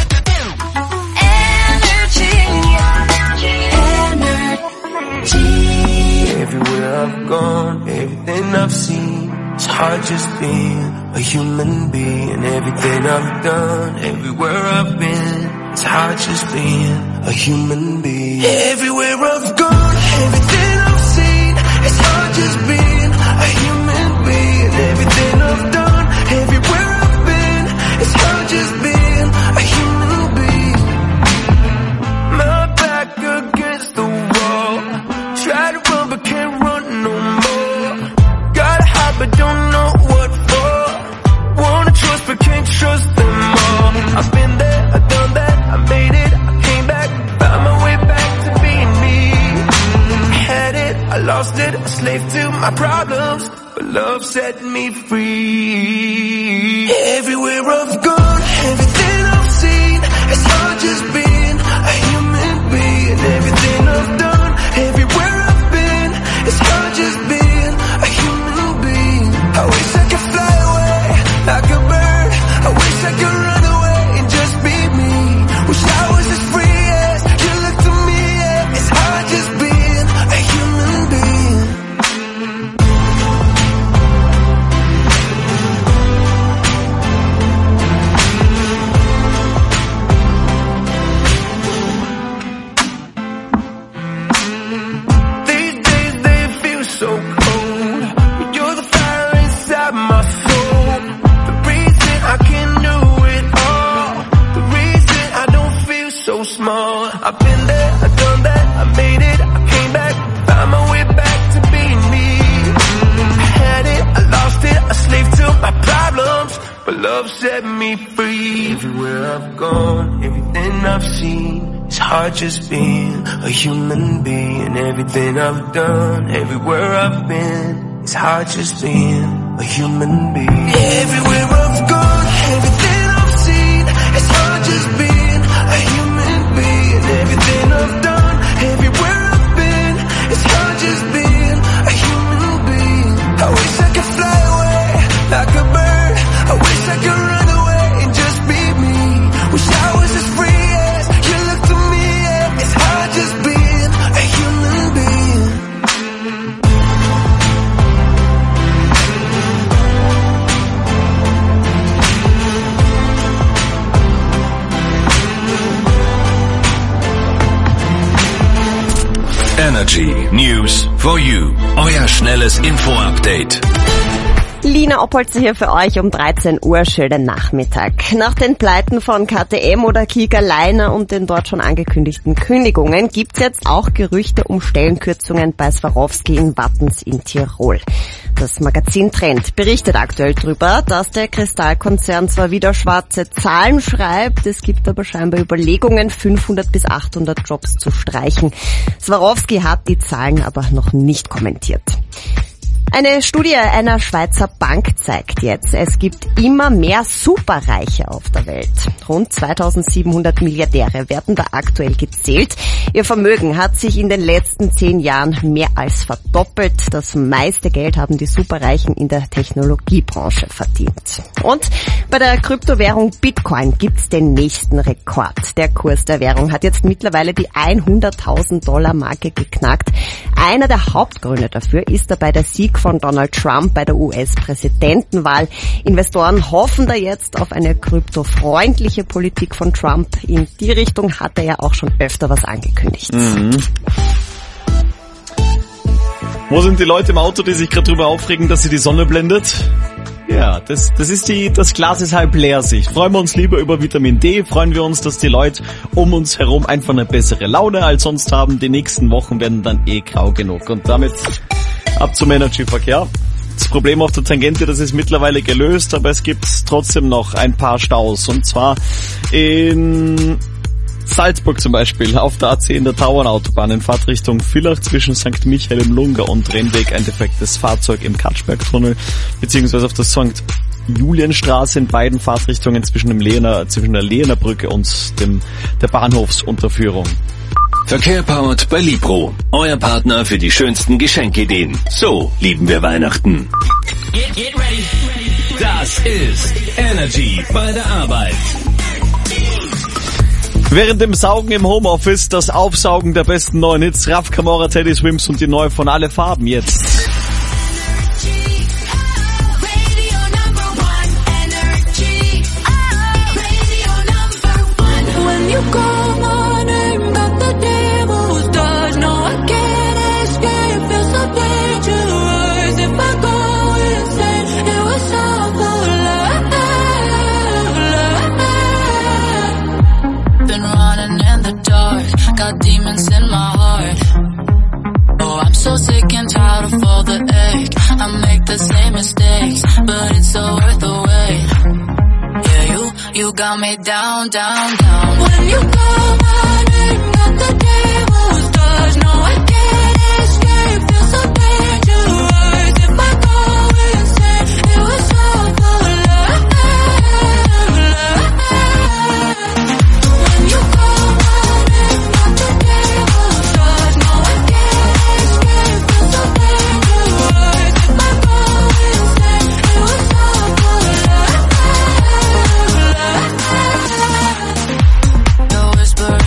Everywhere I've gone, everything I've seen, it's hard just being a human being. Everything I've done, everywhere I've been, it's hard just being a human being. Everywhere I've gone, everything I've seen, it's hard just being a human being. Everything I've done, everywhere I've been, it's hard just being a human being. My back against the wall, try to run but can't run no more. Gotta hide but don't know what for. Wanna trust but can't trust them all. I've been there, I've done that, I made it, I came back, found my way back to being me. I had it, I lost it, a slave to my problems, but love set me free. Everywhere I've gone, everything I've seen, it's hard just being a human being. Everything I've done, everywhere I've been, it's hard just being a human being. I wish I could fly away like a bird. I wish I could run away and just be me. Wish I was as free as you look to me. Yeah. It's hard just being a human being. These days they feel so cold, but you're the fire inside my soul. The reason I can do it all, the reason I don't feel so small. I've been there, I've done that, I made it, I came back, found my way back to being me. I had it, I lost it, a slave to my problems, but love set me free. Everywhere I've gone, everything I've seen, it's hard just being a human being. Everything I've done, everywhere I've been, it's hard just being a human being. Everywhere I've gone, everything I've seen, it's hard just being a human being. Everything I've done, everywhere I've been, it's hard just being a human being. I wish I could fly away like a bird. I wish I could run away and just be me. Wish I was as free as you look to me. Yeah. It's hard just being a human being. Energy News for You. Euer schnelles Info-Update. Lina Oppolzer hier für euch um dreizehn Uhr. Schönen Nachmittag. Nach den Pleiten von K T M oder Kieger Leiner und den dort schon angekündigten Kündigungen gibt's jetzt auch Gerüchte um Stellenkürzungen bei Swarovski in Wattens in Tirol. Das Magazin Trend berichtet aktuell darüber, dass der Kristallkonzern zwar wieder schwarze Zahlen schreibt, es gibt aber scheinbar Überlegungen, fünfhundert bis achthundert Jobs zu streichen. Swarovski hat die Zahlen aber noch nicht kommentiert. Eine Studie einer Schweizer Bank zeigt jetzt, es gibt immer mehr Superreiche auf der Welt. Rund zweitausendsiebenhundert Milliardäre werden da aktuell gezählt. Ihr Vermögen hat sich in den letzten zehn Jahren mehr als verdoppelt. Das meiste Geld haben die Superreichen in der Technologiebranche verdient. Und bei der Kryptowährung Bitcoin gibt's den nächsten Rekord. Der Kurs der Währung hat jetzt mittlerweile die hunderttausend Dollar Marke geknackt. Einer der Hauptgründe dafür ist dabei der Sieg von Donald Trump bei der U S-Präsidentenwahl. Investoren hoffen da jetzt auf eine kryptofreundliche Politik von Trump. In die Richtung hat er ja auch schon öfter was angekündigt. Mhm. Wo sind die Leute im Auto, die sich gerade darüber aufregen, dass sie die Sonne blendet? Ja, das, das ist die, das Glas ist halb leer Sicht. Freuen wir uns lieber über Vitamin D, freuen wir uns, dass die Leute um uns herum einfach eine bessere Laune als sonst haben. Die nächsten Wochen werden dann eh grau genug. Und damit ab zum Energy-Verkehr. Das Problem auf der Tangente, das ist mittlerweile gelöst, aber es gibt trotzdem noch ein paar Staus. Und zwar in Salzburg zum Beispiel, auf der A zehn der Tauernautobahn in Fahrtrichtung Villach zwischen Sankt Michael im Lunga und Rennweg ein defektes Fahrzeug im Katschbergtunnel, beziehungsweise auf der Sankt Julienstraße in beiden Fahrtrichtungen zwischen dem Lehner, zwischen der Lehner Brücke und dem, der Bahnhofsunterführung. Verkehr powered bei Libro, euer Partner für die schönsten Geschenkideen. So lieben wir Weihnachten. Get, get ready. Das ist Energy bei der Arbeit. Während dem Saugen im Homeoffice das Aufsaugen der besten neuen Hits, Raf Camora, Teddy Swims und die neue von Alle Farben jetzt. Got demons in my heart. Oh, I'm so sick and tired of all the ache. I make the same mistakes, but it's so worth the wait. Yeah, you, you got me down, down, down. When you call my name, got the devil's touch. No, I can't escape, feel so dangerous. If I go insane, it was all for love, love. When you call my name, got the devil's touch. No, I can't escape, feel so dangerous. If I go insane, it was all for love, love. The whisper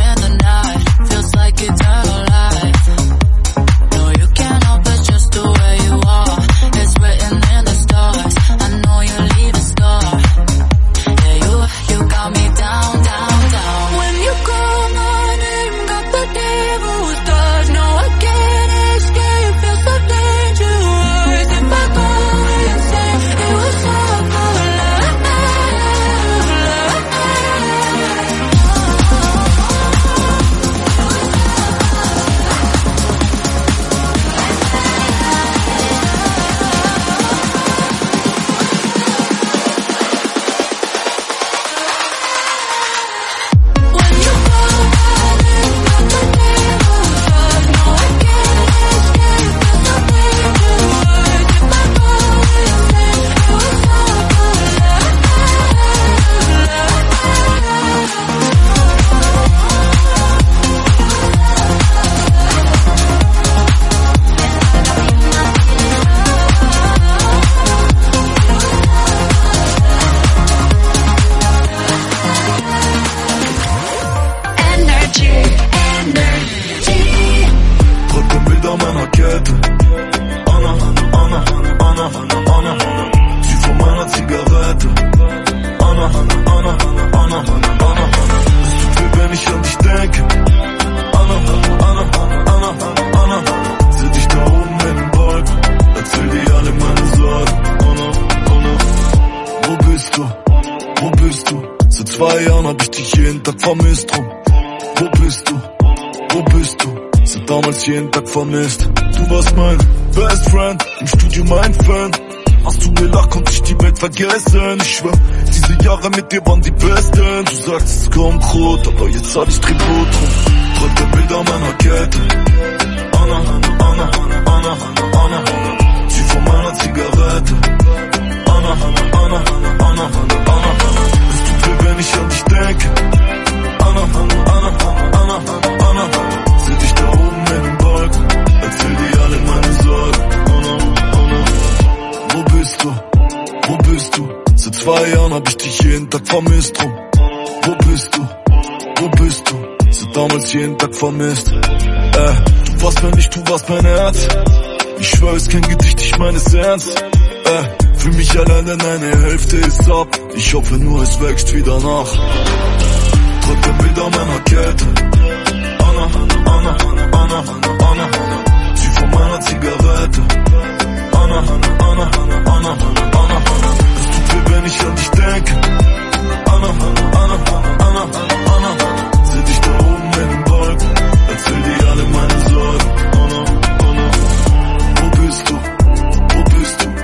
zwei Jahren hab ich dich jeden Tag vermisst drum. Wo bist du? Wo bist du? Seit damals jeden Tag vermisst. Du warst mein Best Friend, im Studio mein Fan. Hast du gelacht, konnte ich die Welt vergessen. Ich schwör, diese Jahre mit dir waren die besten. Du sagst, es kommt rot, aber jetzt hab ich Tribut drum. Drücke Bilder meiner Kette. Anna, Anna, Anna, Anna, Anna, Anna. Sie von meiner Zigarette. Anna, Anna, Anna, Anna, Anna, Anna. Es tut weh, wenn ich an dich denke. Anna, Anna, Anna, Anna, Anna, Anna. Seh dich da oben in den Balken. Erzähl dir alle meine Sorgen. Anna, Anna. Wo bist du? Wo bist du? Seit zwei Jahren hab ich dich jeden Tag vermisst drum. Wo bist du? Wo bist du? Seit damals jeden Tag vermisst. Äh, du warst mein Licht, du warst mein Herz. Ich schwör, es ist kein Gedicht, ich meine es ernst. Äh, für mich alleine deine Hälfte ist ab. Ich hoffe nur, es wächst wieder nach. Drücke Bilder meiner Kette. Anna, Anna, Anna, Anna, Anna. Sie von meiner Zigarette. Anna, Anna, Anna, Anna, Anna, Anna. Es tut weh, wenn ich an dich denke. Anna, Anna, Anna, Anna, Anna. Seh dich da oben in den Balken. Erzähl dir alle meine Sorgen. Anna, Anna. Wo bist du? Wo bist du?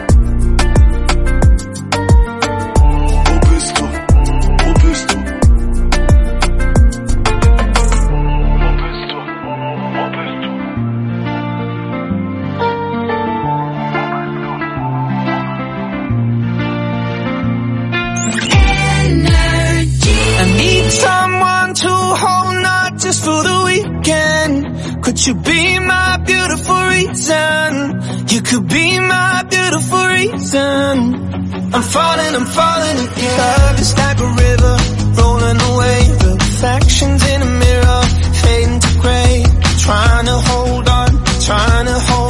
Wo bist du? Wo bist du? Someone to hold, not just for the weekend. Could you be my beautiful reason? You could be my beautiful reason. I'm falling, I'm falling again. Love is like a river, rolling away. Reflections in a mirror, fading to grey. Trying to hold on, trying to hold